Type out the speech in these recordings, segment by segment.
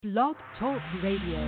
Blog Talk Radio.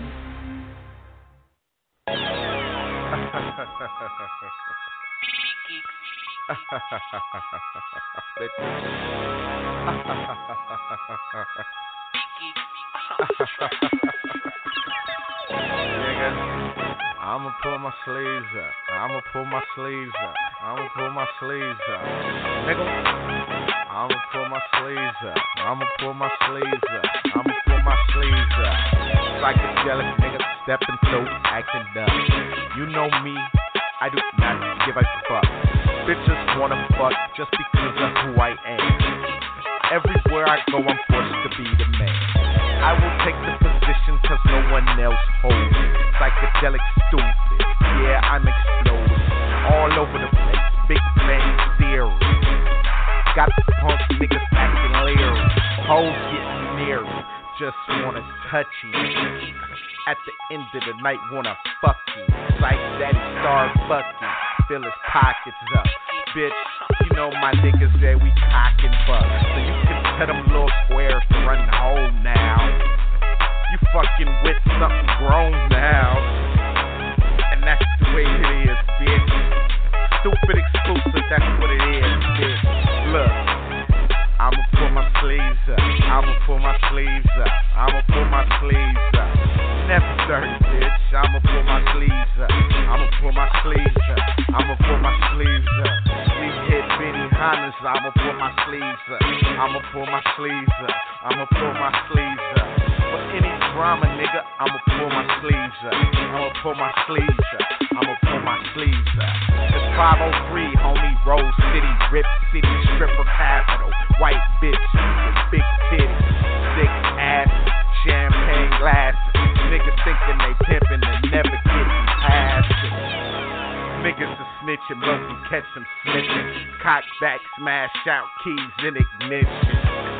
I'ma pull my sleeves up. I'ma pull my sleeves up. I'ma pull my sleeves up. Nigga, I'ma pull my sleeves up. I'ma pull my sleeves up. I'ma pull my sleeves up. Psychedelic nigga stepping through, acting dumb. You know me, I do not give a fuck. Bitches wanna fuck just because of who I am. Everywhere I go, I'm forced to be the man. I will take the position cause no one else holds it. Psychedelic stupid, yeah, I'm exploding. All over the place, Big Bang Theory. Got the punk niggas acting leery. Hoes getting near me, just wanna touch you. At the end of the night, wanna fuck you. Like Daddy Starbucky, fill his pockets up. Bitch, you know my niggas that we cock and buck. So you can cut them little squares to run home now. You fucking with something grown now. And that's the way it is, bitch. Stupid exclusive, that's what it is, bitch. Look, I'ma pull my sleeves up. I'ma pull my sleeves up. I'ma pull my sleeves up. Never dirty, bitch. I'ma pull my sleeves up. I'ma pull my sleeves up. I'ma pull my sleeves up. We hit Benny Hannas. I'ma pull my sleeves up. I'ma pull my sleeves up. I'ma pull my sleeves up. For any drama, nigga, I'ma pull my sleeves up. I'ma pull my sleeves up. I'ma pull my sleeves up. It's 503, homie, Rose City, Rip City, stripper capital. White bitch with big titties, thick ass, champagne glasses. Niggas thinking they pimpin' and never getting past it. Niggas are snitching, but we catch them snitching. Cock back, smash out, keys in ignition.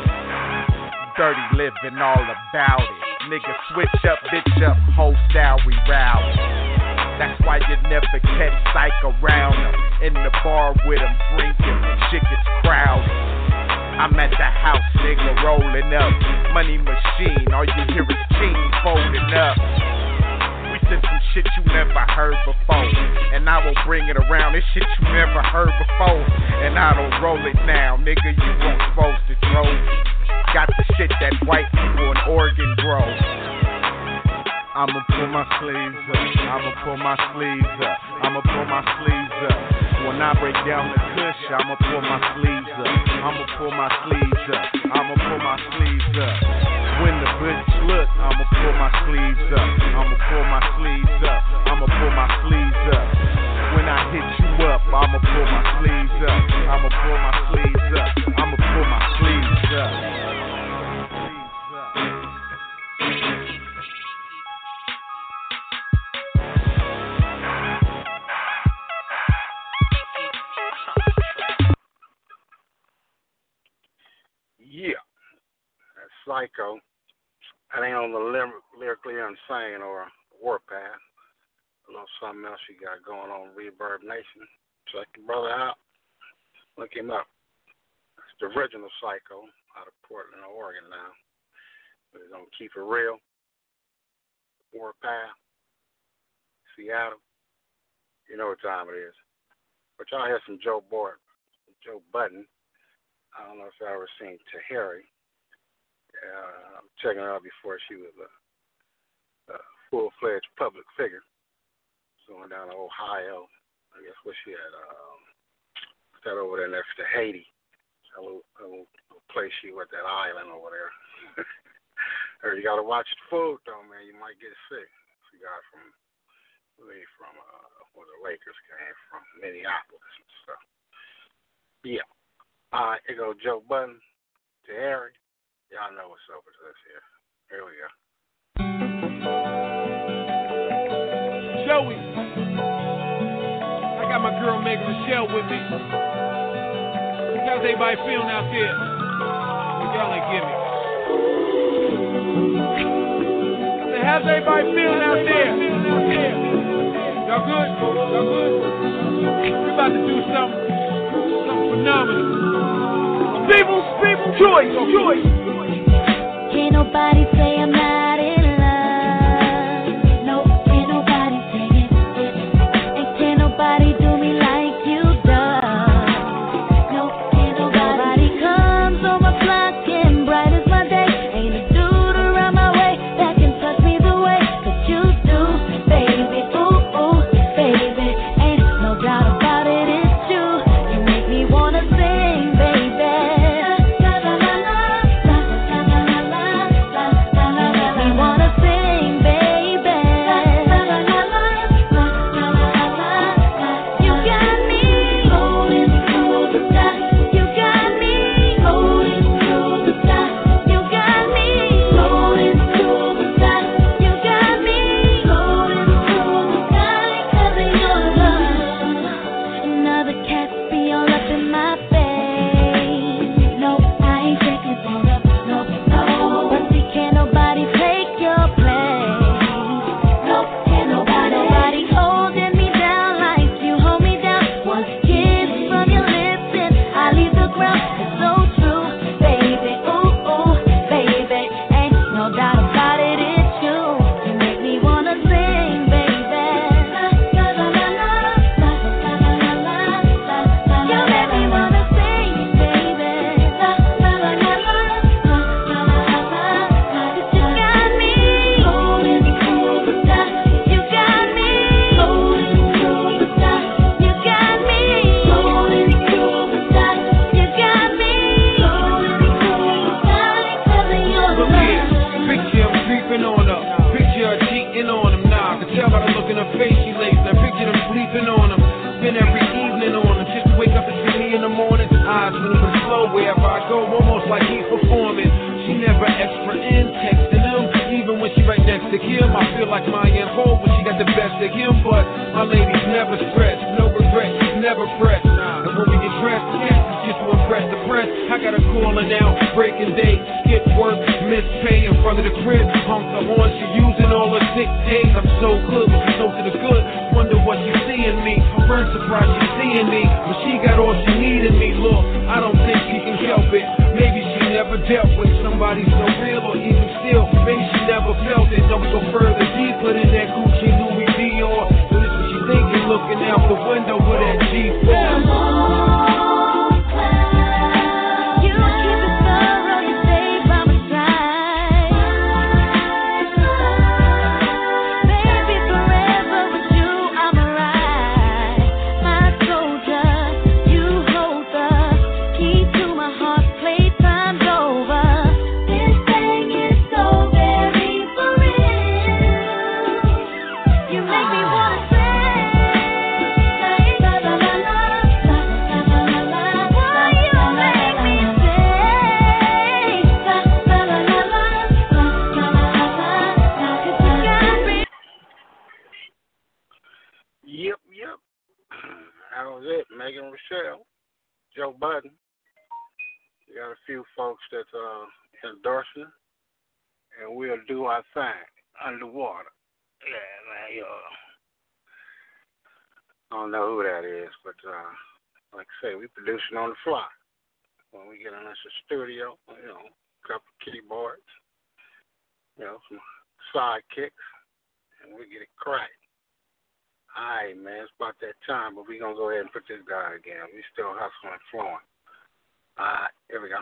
Dirty living all about it. Niggas switch up, bitch up, whole style we rowdy. That's why you never catch Psych around them. In the bar with them drinking when shit gets crowded. I'm at the house, nigga, rolling up. Money machine, all you hear is chains folding up. We said some shit you never heard before, and I will bring it around. This shit you never heard before, and I don't roll it now. Nigga, you weren't supposed to throw. Got the shit that white people in Oregon grow. I'ma pull my sleeves up. I'ma pull my sleeves up. I'ma pull my sleeves up. When I break down the kush, I'ma pull my sleeves up. I'ma pull my sleeves up. I'ma pull my sleeves up. When the bitch look, I'ma pull my sleeves up. I'ma pull my sleeves up. I'ma pull my sleeves up. When I hit you up, I'ma pull my sleeves up. I'ma pull my sleeves up. I'ma pull my sleeves up. Yeah, that's Psycho. That ain't on the Lyrically Insane or Warpath. A little something else you got going on Reverb Nation. Check the brother out. Look him up. It's the original Psycho out of Portland, Oregon now. But he's on Keep It Real. Warpath. Seattle. You know what time it is. But y'all hear some Joe Budden. I don't know if y'all ever seen Tahiri. I'm checking her out before she was a full-fledged public figure. Going down to Ohio. I guess where she at? That over there next to Haiti. A little place she was, that island over there. Or you got to watch the food, though, man. You might get sick. She got from where the Lakers came from, Minneapolis and stuff. Yeah. All right, here go Joe Budden to Harry. Y'all know what's up with this here. Here we go. Joey, I got my girl Meg Michelle with me. How's everybody feeling out there? What y'all ain't give me? I said, how's everybody feeling out there? Y'all good? Y'all good? We're about to do something phenomenal. People's choice. Can't nobody say I'm not it. her face, she lays there. Picture them sleeping on them. Spend every evening on them. Just to wake up and see me in the morning. Eyes moving slow wherever I go, almost like he's performing. She never extra in texting him. Even when she right next to him, I feel like my Ho when she got the best of him. But my lady's never stressed, no regrets, never pressed. And when we get dressed, yes, it's just to impress the press. I got her calling out, breaking days, skip work, miss pay in front of the crib. Honk the horn, she using all her sick days. I'm so good, but she's so to the good. Wonder what she's seeing me. I'm very surprised she's seeing me. But she got all she needed me. Look, I don't think she can help it. Maybe she never dealt with somebody so real, or even still, maybe she never felt it. Don't go further deeper than that Gucci Louis Dior. So this what she thinking, looking out the window with that G4. That was it. Megan Rochelle, Joe Budden. We got a few folks that's endorsing, and we'll do our thing underwater. Yeah, man, I don't know who that is, but like I say, we producing on the fly. When we get in this studio, a couple of keyboards, some sidekicks, and we get it cracked. All right, man, it's about that time, but we're going to go ahead and put this guy again. We still hustling and flowing. All right, here we go.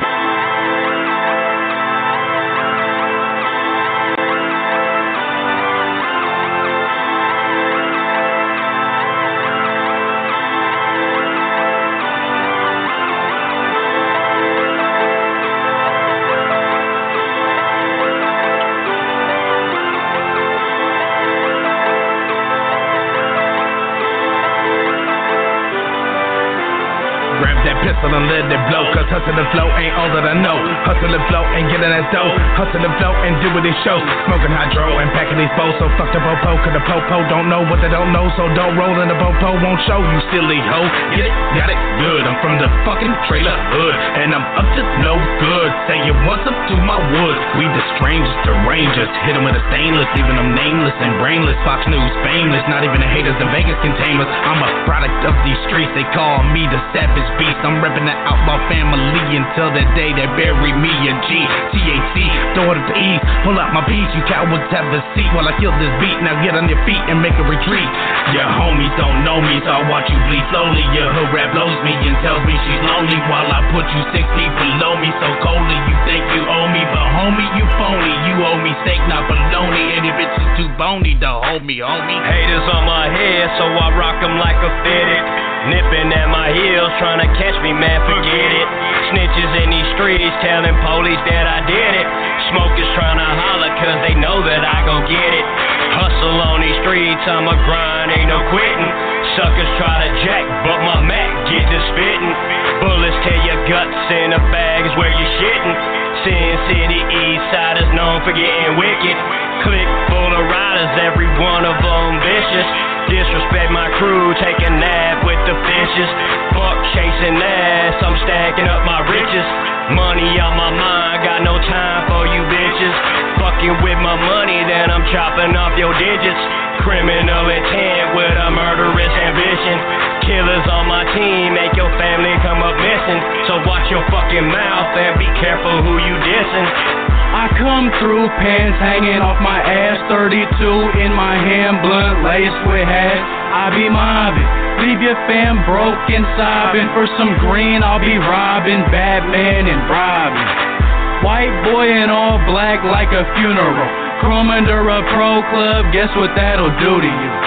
Pistol and let it blow, cause hustle and flow ain't all that I know. Hustle and flow and get in that dough. Hustle and flow and do what it shows. Smoking hydro and packing these bowls. So fuck the popo, cause the popo don't know what they don't know. So don't roll in the popo, won't show you silly hoe. Get it? Got it? Good. I'm from the fucking trailer hood, and I'm up to no good. Saying what's up to my wood. We the strangest, the rangers. Hit them with a stainless, leaving them nameless and brainless. Fox News fameless, not even the haters in Vegas can tame us. I'm a product of these streets, they call me the savage beast. I'm reppin' the outlaw family until the day they bury me a G. T-A-C, throw it at the East, pull out my piece, you cowards have a seat while I kill this beat. Now get on your feet and make a retreat. Your homies don't know me, so I watch you bleed slowly. Your hood rap blows me and tells me she's lonely while I put you 6 feet below me. So coldly, you think you owe me, but homie, you phony. You owe me steak, not bologna. Any bitch is too bony to hold me, homie. Haters on my head, so I rock them like a fitted. Nipping at my heels, trying to catch me, man, forget it. Snitches in these streets, telling police that I did it. Smokers trying to holler, cause they know that I gon' get it. Hustle on these streets, I'm a grind, ain't no quitting. Suckers try to jack, but my Mac get to spitting. Bullets tear your guts in the bags where you shitting. Sin City, East Side is known for getting wicked. Click full of riders, every one of them vicious. Disrespect my crew, take a nap with the fishes. Fuck chasing ass, I'm stacking up my riches. Money on my mind, got no time for you bitches. Fucking with my money, then I'm chopping off your digits. Criminal intent with a murderous ambition. Killers on my team, make your family come up missing. So watch your fucking mouth and be careful who you dissing. I come through, pants hanging off my ass, 32 in my hand, blunt laced with hash. I be mobbing, leave your fam broke and sobbing. For some green, I'll be robbing, Batman and Robin. White boy in all black like a funeral. Chrome under a pro club, guess what that'll do to you?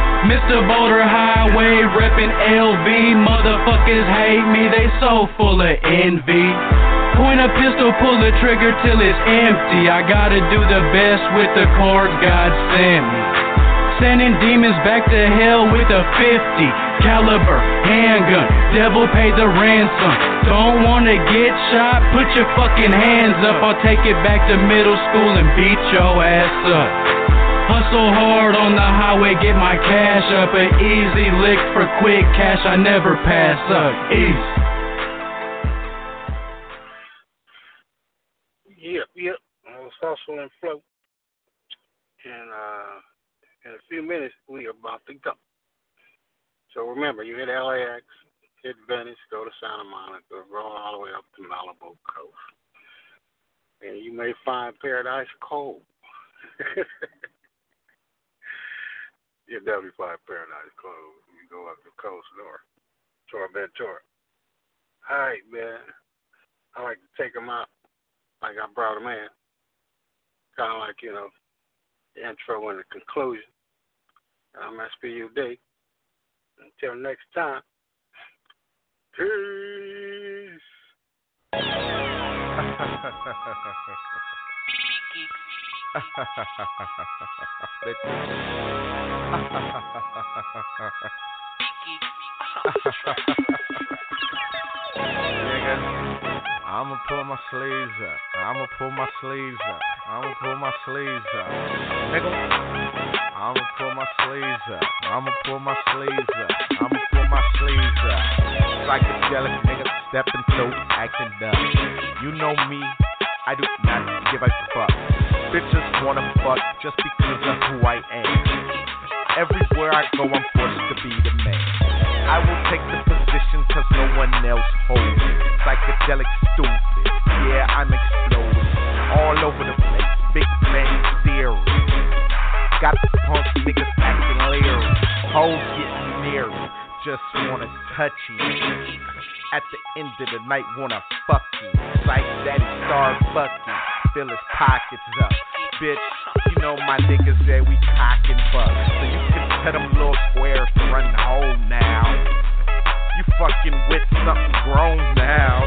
Mr. Boulder Highway, reppin' LV. Motherfuckers hate me, they so full of envy. Point a pistol, pull the trigger till it's empty. I gotta do the best with the cards God sent me. Sending demons back to hell with a 50 caliber handgun. Devil paid the ransom. Don't wanna get shot? Put your fucking hands up. I'll take it back to middle school and beat your ass up. Hustle hard on the highway, get my cash up. An easy lick for quick cash, I never pass up. Easy. Yep. Hustle and flow. And in a few minutes, we are about to go. So remember, you hit LAX, hit Venice, go to Santa Monica, roll all the way up to Malibu Coast. And you may find paradise cold. You definitely find paradise cold. You go up the coast north, Tora Ventura. All right, man. I like to take them out like I brought them in. Kind of like, the intro and the conclusion. I'm SPUD. Until next time, peace. I'ma pull my sleeves up. I'ma pull my sleeves up. I'ma pull my sleeves up. Nigga, I'ma pull my sleeves up. I'ma pull my sleeves up. I'ma pull my sleeves up. Psychedelic nigga stepping through, acting dumb. You know me, I do not give a fuck. Bitches wanna fuck just because of who I am. Everywhere I go, I'm forced to be the man. I will take the position cause no one else holds it. Psychedelic stupid, yeah, I'm exploding. All over the place, Big Bang Theory. Got the punk niggas acting leery. Hoes getting near me, just wanna touch you. At the end of the night, wanna fuck you. Psych daddy start fucking, fill his pockets up. Bitch, you know my niggas that we cock and fuck. So you can tell them little squares to run home now. You fucking with something grown now.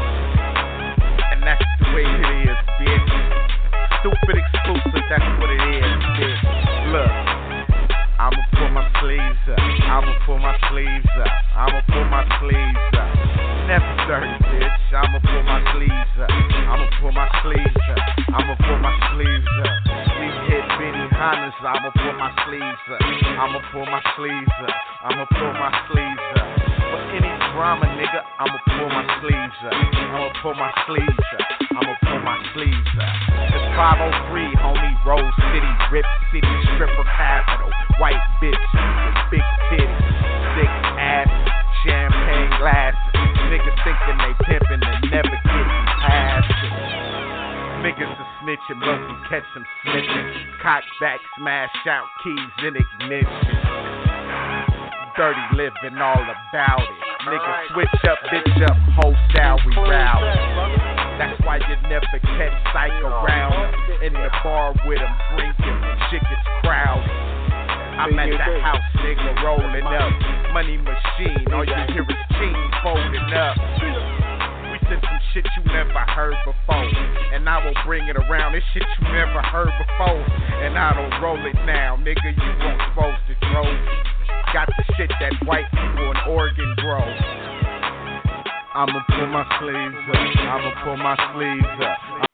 And that's the way it is, bitch. Stupid exclusive, that's what it is, bitch. Look, I'ma pull my sleeves up. I'ma pull my sleeves up. I'ma pull my sleeves up. Never dirty, bitch. I'ma pull my sleeves up. I'ma pull my sleeves up. I'ma pull my sleeves up. We hit Benny Hannes. I'ma pull my sleeves up. I'ma pull my sleeves up. I'ma pull my sleeves up. For any drama, nigga, I'ma pull my sleeves up. I'ma pull my sleeves up. I'ma pull my sleeves up. It's 503, homie, Rose City, Rip City, stripper capital. White bitches with big titties, thick ass, champagne glasses. Niggas thinking they pimpin' and never getting past it. Niggas are snitching, but we catch them snitching. Cock back, smash out, keys in ignition. Dirty living all about it. Niggas switch up, bitch up, whole style we route. That's why you never catch Psych around in the bar with him drinking when shit gets crowded. I'm at the house, nigga, rolling up. Money machine, all you hear is chains folding up. We said some shit you never heard before, and I will bring it around. This shit you never heard before, and I don't roll it now. Nigga, you weren't supposed to throw. Got the shit that white people in Oregon grow. I'ma pull my sleeves up. I'ma pull my sleeves up.